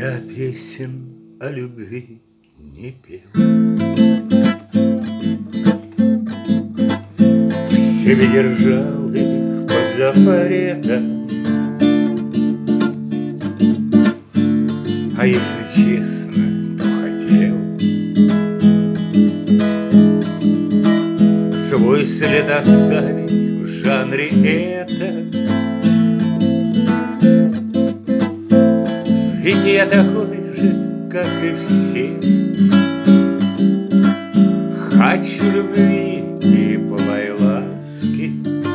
Я песен о любви не пел, в себе держал их под запретом. А если честно, то хотел свой след оставить в жанре это. Ведь я такой же, как и все, хочу любви, теплой ласки,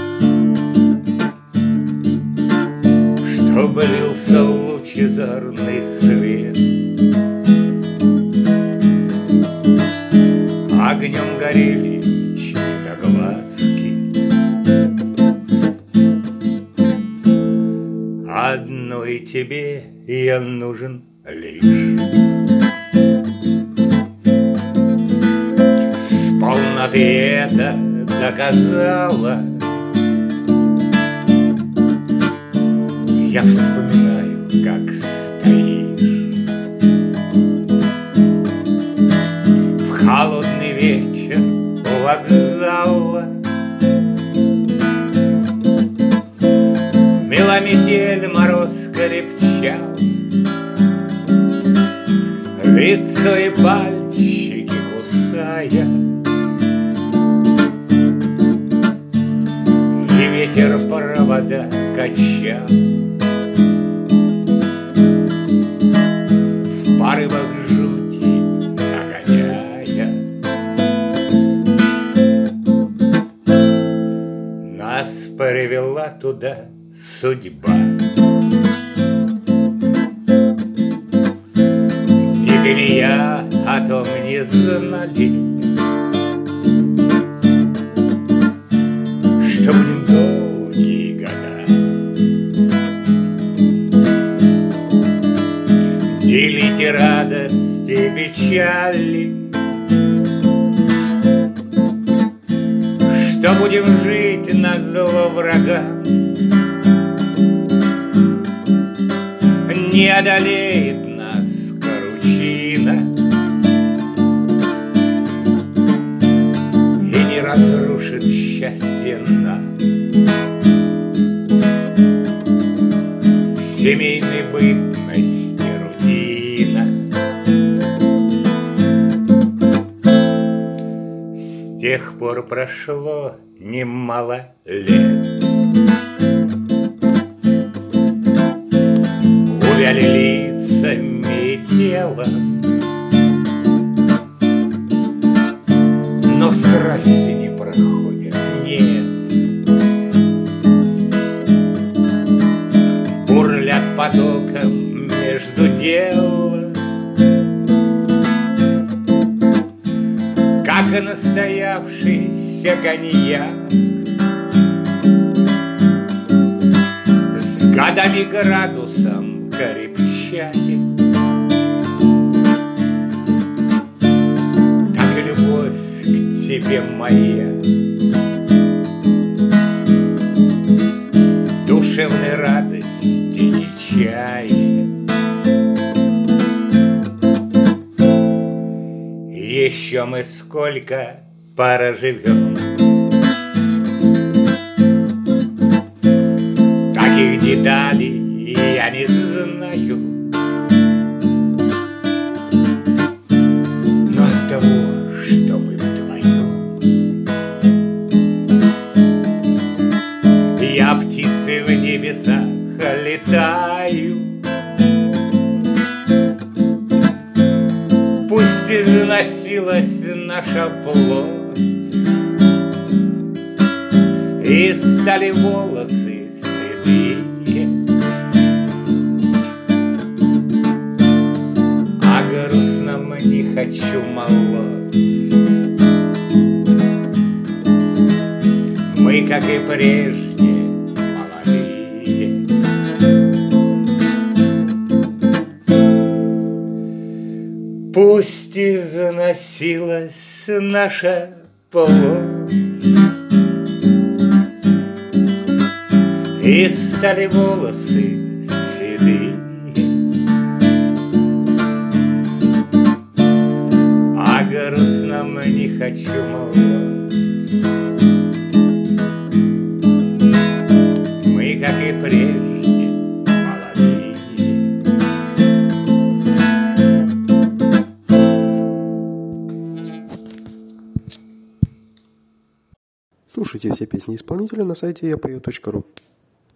чтобы лился лучезарный свет. Огнем горели чьи-то глазки, одной тебе я нужен лишь. Сполна ты это доказала. Я вспоминаю, как стоишь в холодный вечер у вокзала. Мела метель, мороз крепчал, лицо и пальчики кусая, и ветер провода качал. В порывах жути нагоняя, нас привела туда судьба. Ни ты, ни я о том не знали, что будем долгие года делить и радость, и печали, что будем жить назло врагам. Не одолеет нас кручина и не разрушит счастье нам. Семейной бытности рутина с тех пор прошло немало лет. Увяли лицами и телом, но страсти не проходят, нет. Бурлят потоком между дел, как и настоявшийся коньяк. С годами градусом крепчает, так и любовь к тебе моя. Душевной радости не чает. Еще мы сколько проживем, таких деталей я не знаю, но от того, что мы вдвоем, я птицей в небесах летаю. Пусть износилась наша плоть, и стали волосы седые, не хочу молоть. Мы, как и прежде, молодые. Пусть износилась наша плоть, и стали волосы седые, грустном не хочу молоть. Мы, как и прежде, молодые. Слушайте все песни исполнителя на сайте yapoe.ru.